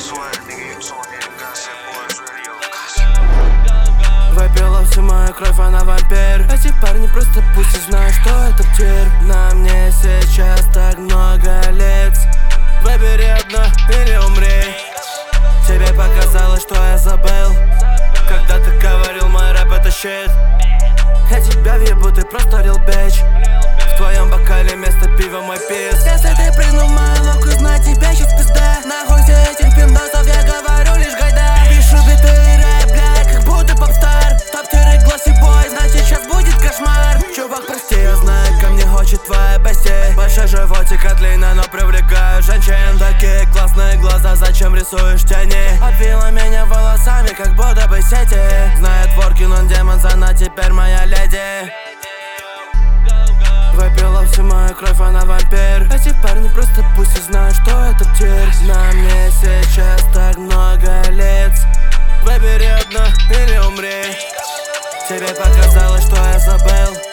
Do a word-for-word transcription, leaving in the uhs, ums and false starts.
Выпила всю мою кровь, она вампир. Эти парни просто пусть и знают, что это тир. На мне сейчас так много лиц. Выбери одно или умри. Тебе показалось, что я забыл, когда ты говорил, мой рэп это щит. Я тебя въебу, ты просто real bitch. В твоем бокале вместо пива мой пиз. Если ты прыгнул в мою лодку, знай, тебя сейчас пизда. Нахуй все этих пиндосов, я говорю лишь гайда. Пишу биты и рэп, блядь, как будто попстар. Топ-тиры, гласси бой, значит сейчас будет кошмар. Чувак, прости, я знаю, ко мне хочет твоя бести. Большой животик от Лина, но привлекаю женщин. Такие классные глаза, зачем рисуешь тени? Обвила меня волосами, как будто бы сети. Знает Воркин, он демон, она теперь моя леди. Выпила всю мою кровь, она вампир. Эти парни просто пусть и знают, что это тир. На мне сейчас так много лиц. Выбери одно или умри. Тебе показалось, что я забыл,